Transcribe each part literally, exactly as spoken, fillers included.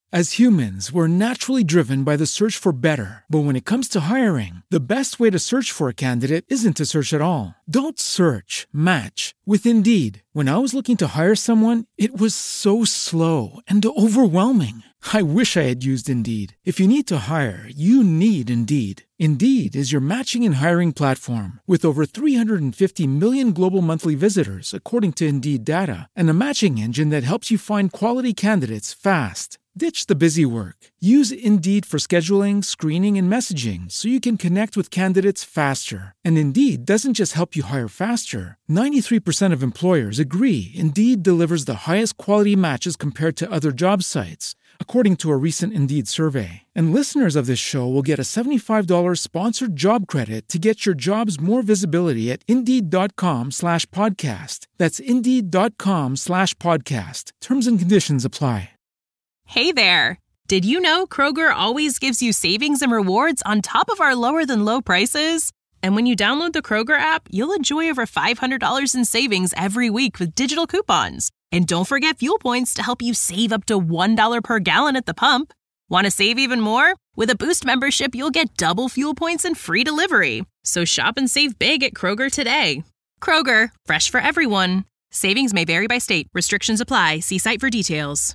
As humans, we're naturally driven by the search for better. But when it comes to hiring, the best way to search for a candidate isn't to search at all. Don't search, match with Indeed. When I was looking to hire someone, it was so slow and overwhelming. I wish I had used Indeed. If you need to hire, you need Indeed. Indeed is your matching and hiring platform with over three hundred fifty million global monthly visitors, according to Indeed data, and a matching engine that helps you find quality candidates fast. Ditch the busy work. Use Indeed for scheduling, screening, and messaging so you can connect with candidates faster. And Indeed doesn't just help you hire faster. ninety-three percent of employers agree Indeed delivers the highest quality matches compared to other job sites, according to a recent Indeed survey. And listeners of this show will get a seventy-five dollars sponsored job credit to get your jobs more visibility at Indeed.com slash podcast. That's Indeed.com slash podcast. Terms and conditions apply. Hey there! Did you know Kroger always gives you savings and rewards on top of our lower-than-low prices? And when you download the Kroger app, you'll enjoy over five hundred dollars in savings every week with digital coupons. And don't forget fuel points to help you save up to one dollar per gallon at the pump. Want to save even more? With a Boost membership, you'll get double fuel points and free delivery. So shop and save big at Kroger today. Kroger, fresh for everyone. Savings may vary by state. Restrictions apply. See site for details.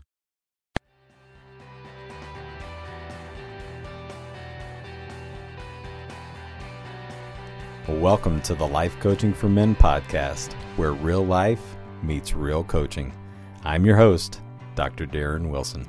Welcome to the Life Coaching for Men podcast, where real life meets real coaching. I'm your host, Doctor Darren Wilson.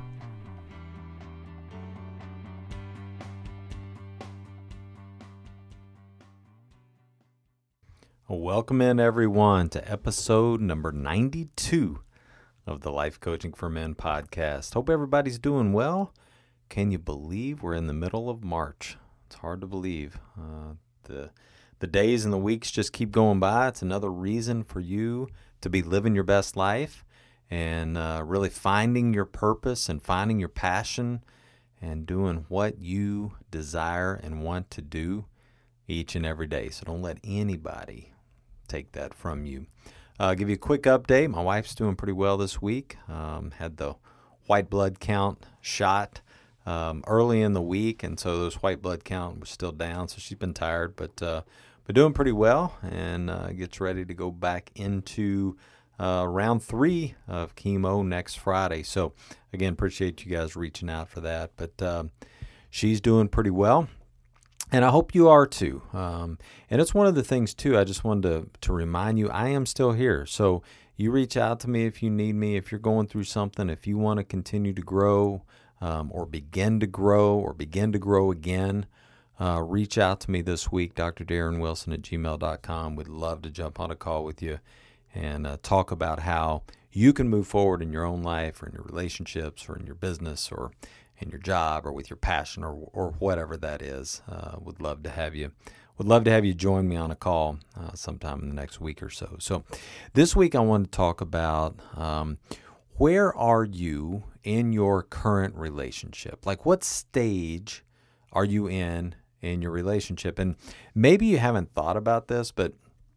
Welcome in, everyone, to episode number ninety-two of the Life Coaching for Men podcast. Hope everybody's doing well. Can you believe we're in the middle of March? It's hard to believe. Uh, the The days and the weeks just keep going by. It's another reason for you to be living your best life and uh, really finding your purpose and finding your passion and doing what you desire and want to do each and every day. So don't let anybody take that from you. Uh, I'll give you a quick update. My wife's doing pretty well this week. Um, had the white blood count shot um, early in the week, and so those white blood count was still down, so she's been tired, but uh, but doing pretty well, and uh, gets ready to go back into uh, round three of chemo next Friday. So again, appreciate you guys reaching out for that, but uh, she's doing pretty well. And I hope you are too. Um, and it's one of the things too, I just wanted to, to remind you, I am still here. So you reach out to me if you need me, if you're going through something, if you want to continue to grow um, or begin to grow or begin to grow again, uh, reach out to me this week, D R Darren Wilson at gmail dot com. We'd love to jump on a call with you and uh, talk about how you can move forward in your own life or in your relationships or in your business or in your job or with your passion or or whatever that is. Uh, would love to have you. Would love to have you join me on a call uh, sometime in the next week or so. So this week I want to talk about um, where are you in your current relationship? Like what stage are you in in your relationship? And maybe you haven't thought about this, but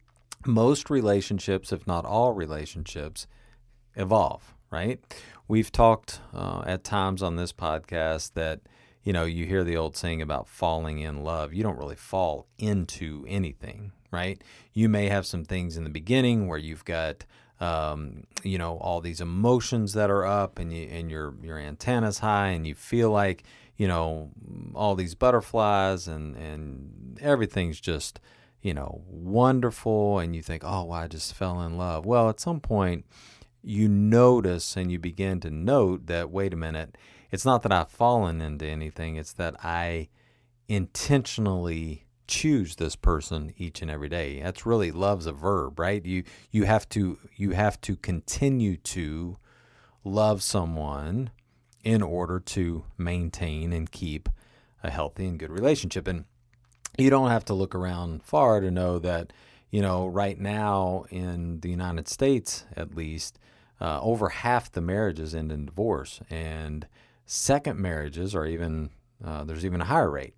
most relationships, if not all relationships, evolve, right? We've talked uh, at times on this podcast that, you know, you hear the old saying about falling in love. You don't really fall into anything, right? You may have some things in the beginning where you've got, um, you know, all these emotions that are up and you and your your antenna's high and you feel like, you know, all these butterflies and, and everything's just, you know, wonderful. And you think, oh, well, I just fell in love. Well, at some point, you notice and you begin to note that, wait a minute, it's not that I've fallen into anything. It's that I intentionally choose this person each and every day. That's really, love's a verb, right? You you have to you have to continue to love someone in order to maintain and keep a healthy and good relationship. And you don't have to look around far to know that, you know, right now in the United States, at least, uh, over half the marriages end in divorce, and second marriages are even, uh, there's even a higher rate.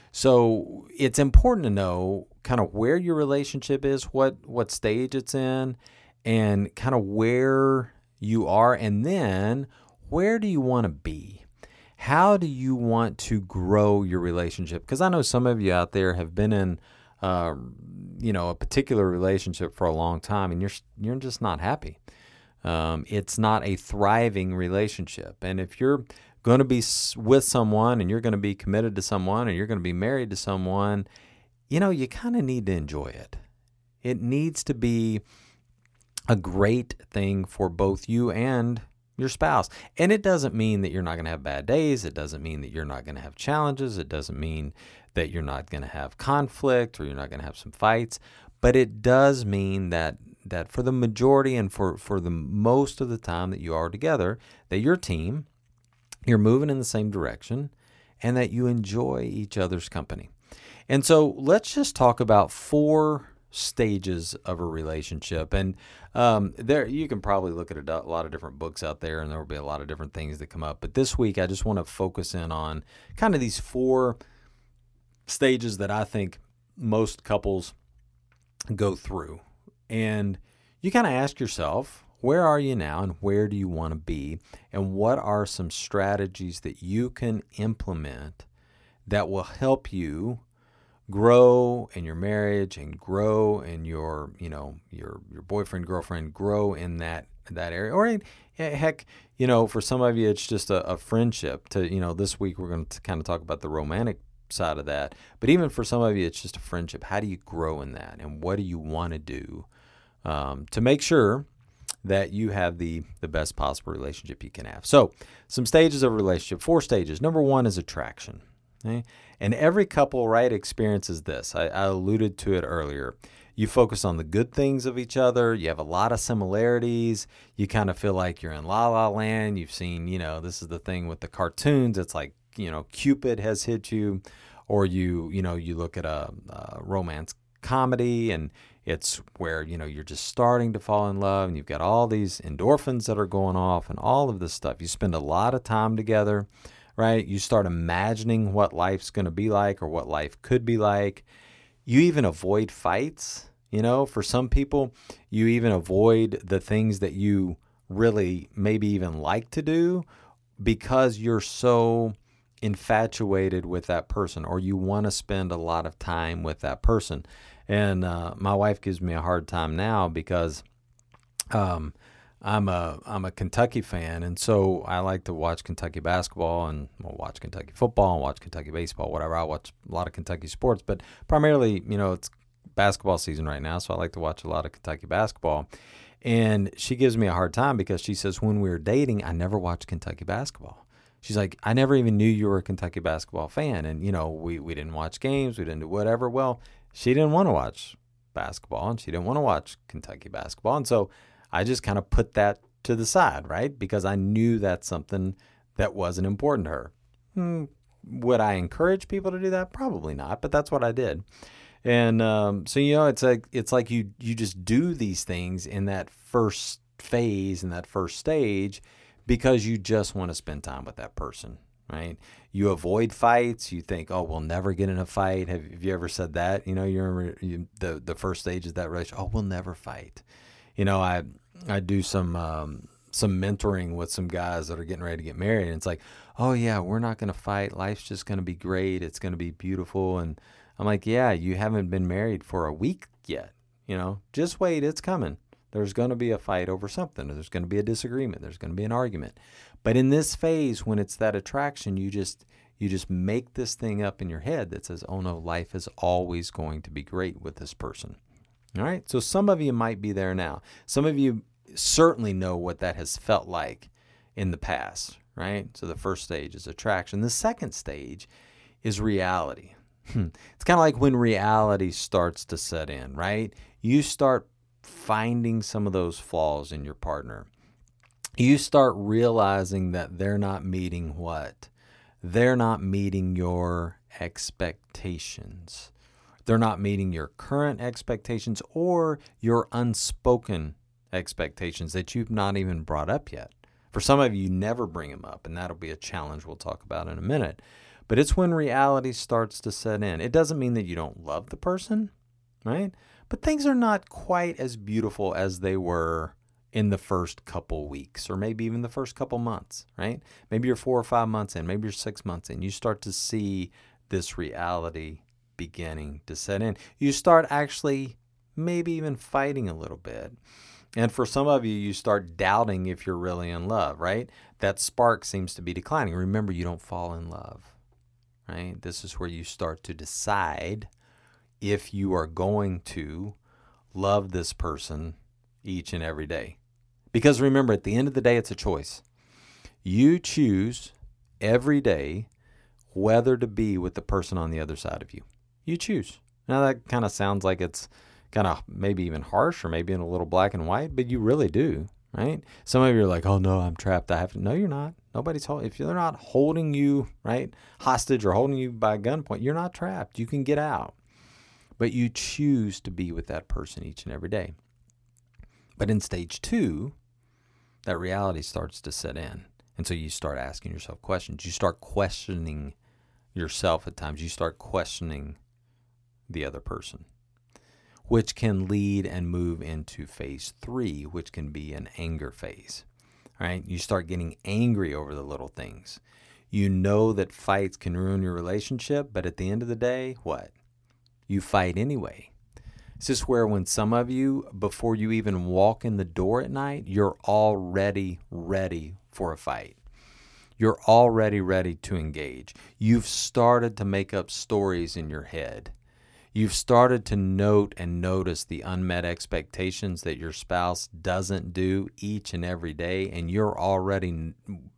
So it's important to know kind of where your relationship is, what, what stage it's in, and kind of where you are, and then where do you want to be? How do you want to grow your relationship? Because I know some of you out there have been in, uh, you know, a particular relationship for a long time, and you're you're just not happy. Um, it's not a thriving relationship. And if you're going to be with someone and you're going to be committed to someone and you're going to be married to someone, you know, you kind of need to enjoy it. It needs to be a great thing for both you and your spouse. And it doesn't mean that you're not going to have bad days. It doesn't mean that you're not going to have challenges. It doesn't mean that you're not going to have conflict or you're not going to have some fights. But it does mean that that for the majority and for, for the most of the time that you are together, that your team, you're moving in the same direction and that you enjoy each other's company. And so let's just talk about four stages of a relationship. And um, there you can probably look at a, a lot of different books out there, and there will be a lot of different things that come up. But this week, I just want to focus in on kind of these four stages that I think most couples go through. And you kind of ask yourself, where are you now and where do you want to be? And what are some strategies that you can implement that will help you grow in your marriage and grow in your, you know, your your boyfriend, girlfriend, grow in that that area? Or heck, you know, for some of you, it's just a, a friendship. To, you know, this week we're going to kind of talk about the romantic side of that. But even for some of you, it's just a friendship. How do you grow in that? And what do you want to do um, to make sure that you have the, the best possible relationship you can have? So some stages of a relationship, four stages. Number one is attraction. Okay? And every couple, right, experiences this. I, I alluded to it earlier. You focus on the good things of each other. You have a lot of similarities. You kind of feel like you're in La La Land. You've seen, you know, this is the thing with the cartoons. It's like, you know, Cupid has hit you, or you, you know, you look at a, a romance comedy and it's where, you know, you're just starting to fall in love and you've got all these endorphins that are going off and all of this stuff. You spend a lot of time together, right? You start imagining what life's going to be like or what life could be like. You even avoid fights. You know, for some people, you even avoid the things that you really maybe even like to do because you're so infatuated with that person, or you want to spend a lot of time with that person. And uh, my wife gives me a hard time now because um, I'm a I'm a Kentucky fan, and so I like to watch Kentucky basketball and we'll watch Kentucky football and watch Kentucky baseball, whatever. I watch a lot of Kentucky sports, but primarily, you know, it's basketball season right now, so I like to watch a lot of Kentucky basketball. And she gives me a hard time because she says when we were dating, I never watched Kentucky basketball. She's like, I never even knew you were a Kentucky basketball fan. And, you know, we, we didn't watch games. We didn't do whatever. Well, she didn't want to watch basketball and she didn't want to watch Kentucky basketball. And so I just kind of put that to the side, right? Because I knew that's something that wasn't important to her. Hmm, would I encourage people to do that? Probably not, but that's what I did. And um, so, you know, it's like, it's like you, you just do these things in that first phase, in that first stage, because you just want to spend time with that person, right? You avoid fights. You think, oh, we'll never get in a fight. Have, have you ever said that? You know, you remember you, the the first stage of that relationship. Oh, we'll never fight. You know, I I do some um, some mentoring with some guys that are getting ready to get married, and it's like, oh yeah, we're not going to fight. Life's just going to be great. It's going to be beautiful. And I'm like, yeah, you haven't been married for a week yet. You know, just wait. It's coming. There's going to be a fight over something. There's going to be a disagreement. There's going to be an argument. But in this phase, when it's that attraction, you just you just make this thing up in your head that says, oh no, life is always going to be great with this person. All right? So some of you might be there now. Some of you certainly know what that has felt like in the past, right? So the first stage is attraction. The second stage is reality. It's kind of like when reality starts to set in, right? You start finding some of those flaws in your partner. You start realizing that they're not meeting what? They're not meeting your expectations. They're not meeting your current expectations or your unspoken expectations that you've not even brought up yet. For some of you, you never bring them up, and that'll be a challenge we'll talk about in a minute. But it's when reality starts to set in. It doesn't mean that you don't love the person, right? But things are not quite as beautiful as they were in the first couple weeks, or maybe even the first couple months, right? Maybe you're four or five months in, maybe you're six months in. You start to see this reality beginning to set in. You start actually maybe even fighting a little bit. And for some of you, you start doubting if you're really in love, right? That spark seems to be declining. Remember, you don't fall in love, right? This is where you start to decide if you are going to love this person each and every day. Because remember, at the end of the day, it's a choice. You choose every day whether to be with the person on the other side of you. You choose. Now, that kind of sounds like it's kind of maybe even harsh or maybe in a little black and white, but you really do, right? Some of you are like, oh, no, I'm trapped. I have to. No, you're not. Nobody's holding. If they're not holding you, right, hostage or holding you by gunpoint, you're not trapped. You can get out. But you choose to be with that person each and every day. But in stage two, that reality starts to set in. And so you start asking yourself questions. You start questioning yourself at times. You start questioning the other person, which can lead and move into phase three, which can be an anger phase, right? You start getting angry over the little things. You know that fights can ruin your relationship, but at the end of the day, what? You fight anyway. This is where when some of you, before you even walk in the door at night, you're already ready for a fight. You're already ready to engage. You've started to make up stories in your head. You've started to note and notice the unmet expectations that your spouse doesn't do each and every day, and you're already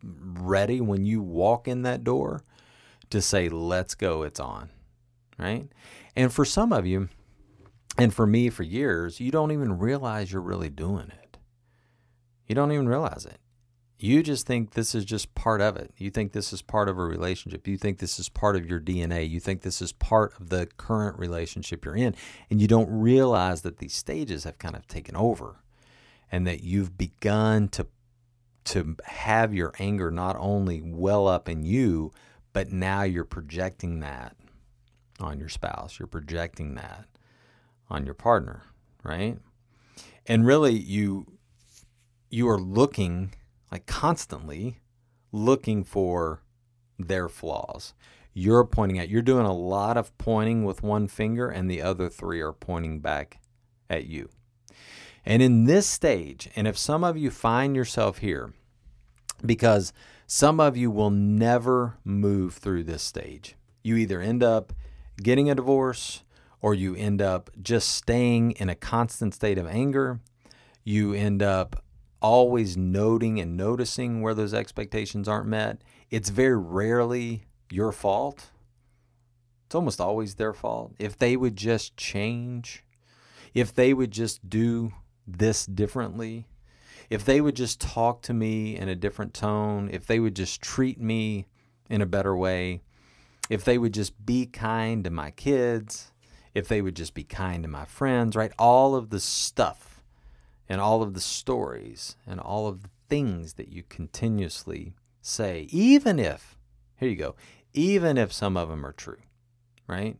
ready when you walk in that door to say, let's go, it's on, right? And for some of you, and for me for years, you don't even realize you're really doing it. You don't even realize it. You just think this is just part of it. You think this is part of a relationship. You think this is part of your D N A. You think this is part of the current relationship you're in. And you don't realize that these stages have kind of taken over and that you've begun to, to have your anger not only well up in you, but now you're projecting that on your spouse. You're projecting that on your partner, right? And really, you you are looking, like constantly looking for their flaws. You're pointing at, you're doing a lot of pointing with one finger, and the other three are pointing back at you. And in this stage, and if some of you find yourself here, because some of you will never move through this stage. You either end up getting a divorce, or you end up just staying in a constant state of anger. You end up always noting and noticing where those expectations aren't met. It's very rarely your fault. It's almost always their fault. If they would just change, if they would just do this differently, if they would just talk to me in a different tone, if they would just treat me in a better way, if they would just be kind to my kids, if they would just be kind to my friends, right? All of the stuff and all of the stories and all of the things that you continuously say, even if, here you go, even if some of them are true, right?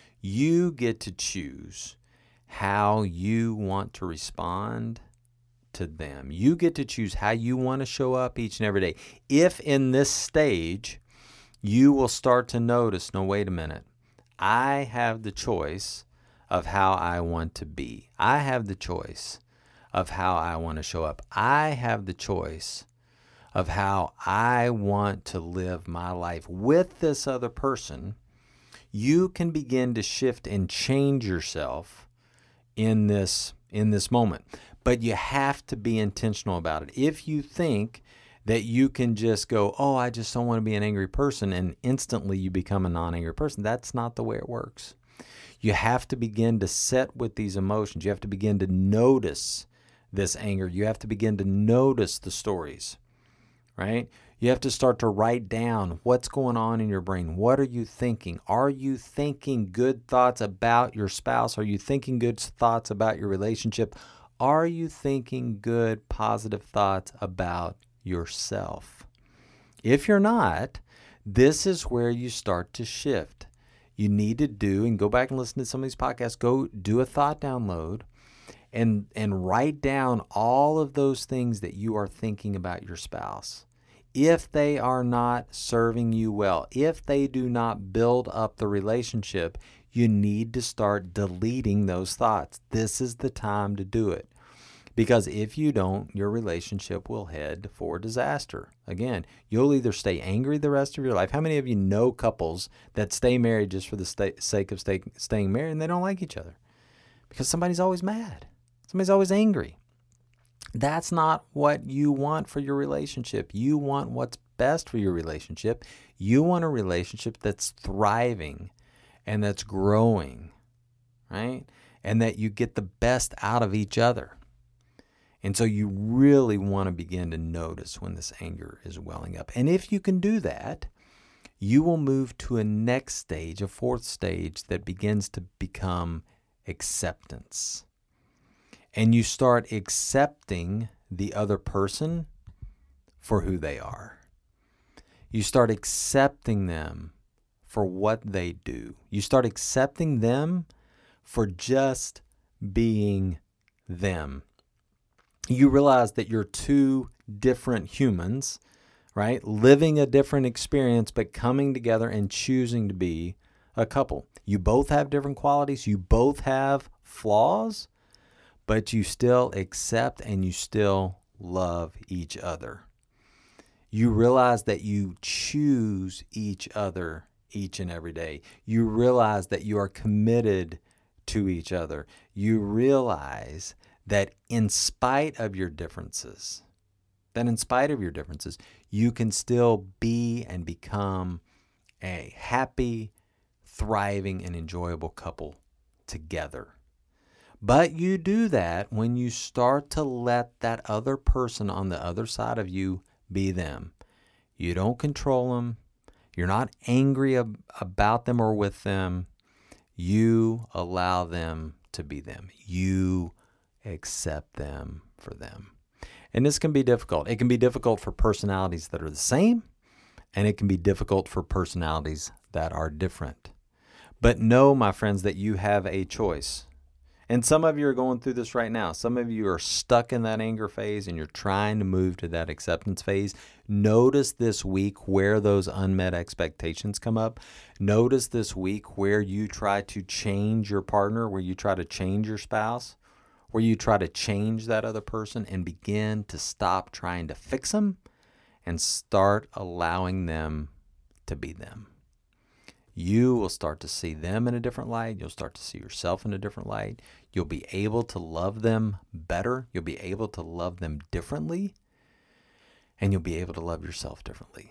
You get to choose how you want to respond to them. You get to choose how you want to show up each and every day. If in this stage, you will start to notice, no, wait a minute. I have the choice of how I want to be. I have the choice of how I want to show up. I have the choice of how I want to live my life with this other person. You can begin to shift and change yourself in this, in this moment. But you have to be intentional about it. If you think that you can just go, oh, I just don't want to be an angry person, and instantly you become a non-angry person. That's not the way it works. You have to begin to sit with these emotions. You have to begin to notice this anger. You have to begin to notice the stories, right? You have to start to write down what's going on in your brain. What are you thinking? Are you thinking good thoughts about your spouse? Are you thinking good thoughts about your relationship? Are you thinking good, positive thoughts about yourself? If you're not, this is where you start to shift. You need to do, and go back and listen to some of these podcasts, go do a thought download and, and write down all of those things that you are thinking about your spouse. If they are not serving you well, if they do not build up the relationship, you need to start deleting those thoughts. This is the time to do it. Because if you don't, your relationship will head for disaster. Again, you'll either stay angry the rest of your life. How many of you know couples that stay married just for the sta- sake of stay- staying married and they don't like each other? Because somebody's always mad. Somebody's always angry. That's not what you want for your relationship. You want what's best for your relationship. You want a relationship that's thriving and that's growing, right? And that you get the best out of each other. And so you really want to begin to notice when this anger is welling up. And if you can do that, you will move to a next stage, a fourth stage that begins to become acceptance. And you start accepting the other person for who they are. You start accepting them for what they do. You start accepting them for just being them. You realize that you're two different humans, right? Living a different experience, but coming together and choosing to be a couple. You both have different qualities. You both have flaws, but you still accept and you still love each other. You realize that you choose each other each and every day. You realize that you are committed to each other. You realize that in spite of your differences, that in spite of your differences, you can still be and become a happy, thriving, and enjoyable couple together. But you do that when you start to let that other person on the other side of you be them. You don't control them. You're not angry ab- about them or with them. You allow them to be them. You accept them for them. And this can be difficult. It can be difficult for personalities that are the same, and it can be difficult for personalities that are different. But know, my friends, that you have a choice. And some of you are going through this right now. Some of you are stuck in that anger phase and you're trying to move to that acceptance phase. Notice this week where those unmet expectations come up. Notice this week where you try to change your partner, where you try to change your spouse, where you try to change that other person, and begin to stop trying to fix them and start allowing them to be them. You will start to see them in a different light. You'll start to see yourself in a different light. You'll be able to love them better. You'll be able to love them differently. And you'll be able to love yourself differently.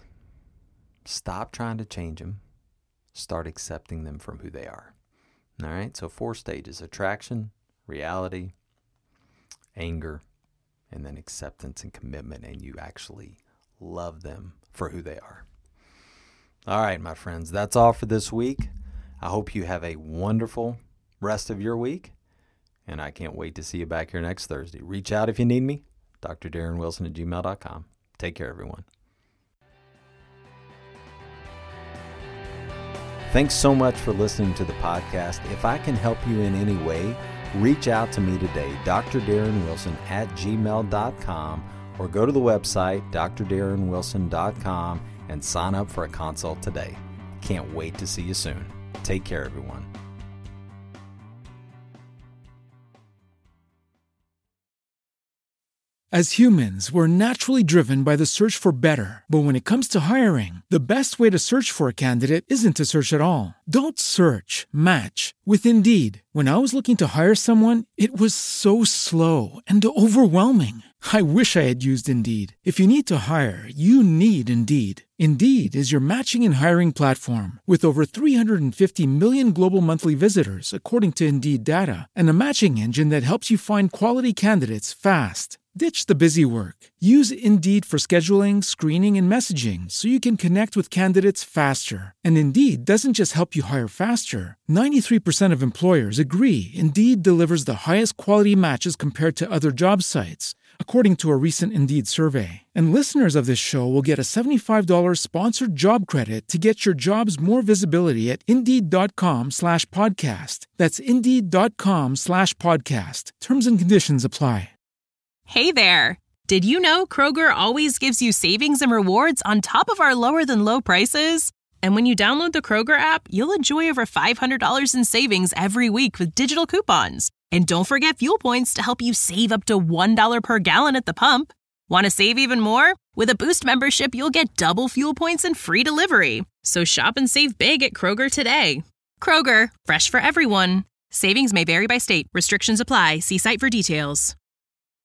Stop trying to change them. Start accepting them from who they are. All right, so four stages: attraction, reality, anger, and then acceptance and commitment. And you actually love them for who they are. All right, my friends, that's all for this week. I hope you have a wonderful rest of your week, and I can't wait to see you back here next Thursday. Reach out if you need me, D R Darren Wilson at gmail dot com. Take care, everyone. Thanks so much for listening to the podcast. If I can help you in any way, reach out to me today, D R Darren Wilson at gmail dot com, or go to the website, D R Darren Wilson dot com, and sign up for a consult today. Can't wait to see you soon. Take care, everyone. As humans, we're naturally driven by the search for better. But when it comes to hiring, the best way to search for a candidate isn't to search at all. Don't search, match with Indeed. When I was looking to hire someone, it was so slow and overwhelming. I wish I had used Indeed. If you need to hire, you need Indeed. Indeed is your matching and hiring platform with over three hundred fifty million global monthly visitors, according to Indeed data, and a matching engine that helps you find quality candidates fast. Ditch the busy work. Use Indeed for scheduling, screening, and messaging so you can connect with candidates faster. And Indeed doesn't just help you hire faster. ninety-three percent of employers agree Indeed delivers the highest quality matches compared to other job sites, according to a recent Indeed survey. And listeners of this show will get a seventy-five dollars sponsored job credit to get your jobs more visibility at Indeed.com slash podcast. That's Indeed.com slash podcast. Terms and conditions apply. Hey there! Did you know Kroger always gives you savings and rewards on top of our lower-than-low prices? And when you download the Kroger app, you'll enjoy over five hundred dollars in savings every week with digital coupons. And don't forget fuel points to help you save up to one dollar per gallon at the pump. Want to save even more? With a Boost membership, you'll get double fuel points and free delivery. So shop and save big at Kroger today. Kroger, fresh for everyone. Savings may vary by state. Restrictions apply. See site for details.